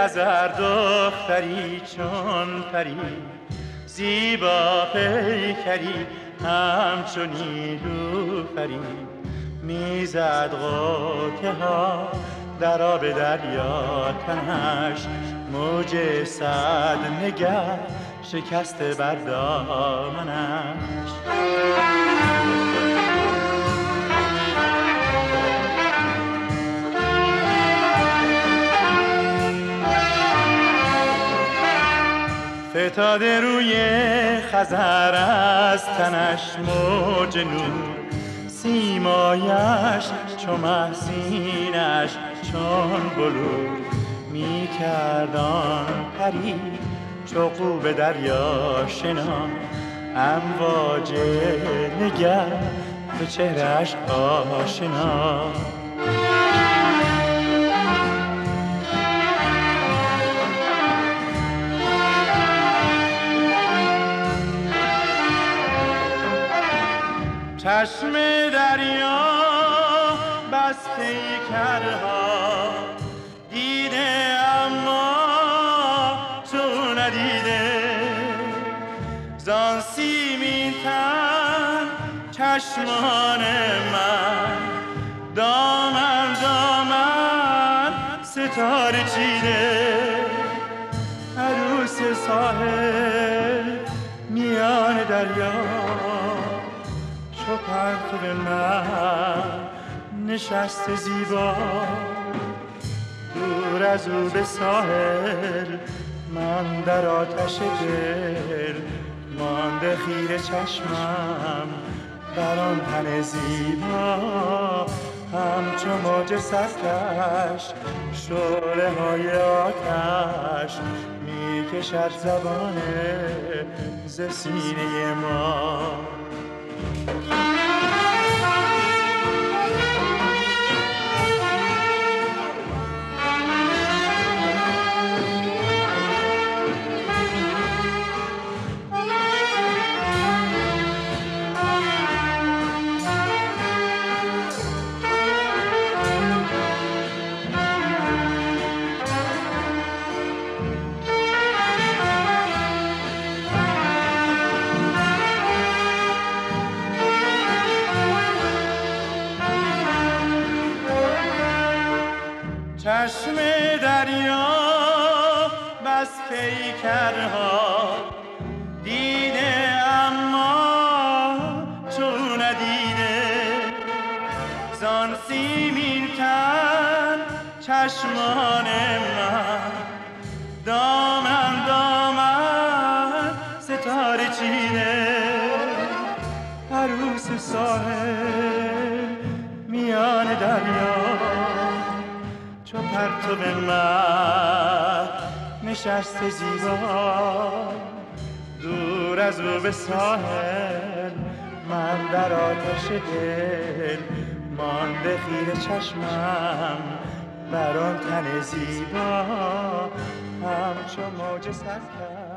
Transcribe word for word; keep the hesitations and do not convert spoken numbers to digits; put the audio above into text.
خزر دختری چون پری، زیبا پیکری همچون نیلوفری، میزد غوطه ها در آب دریا تنش، موج صد نگه شکسته بر دامنش. فتاده روی خزر از تنش موج نور، سیمایش چو محسینش چون بلور، می کردان پری چو قوب دریا شنا، امواج نگر به چهرش آشنا. چشم دریا بس پیکرها دیده، اما تو ندیده، زان سیمین تن چشمان من، دامن دامن ستاره چیده، عروس ساحل میان دریا، چو پرتو من نشست زیبا، دور از او به ساحل من در آتش دل، مانده خیره چشمم بر آن تن زیبا، همچو موج سرکش شعله های آتش می کشد زبانه ز سینه ما. چشم دریا بس پیکرها دیده، اما تو ندیده، زان سیمین تن چشمان من، دامن دامن ستاره چیده، عروس ساحل میان دریا، چو پرتو من نشست زیبا، دور از او به ساحل من در آتش دل، مانده خیره چشمم بر آن تن زیبا، همچو موج سرکش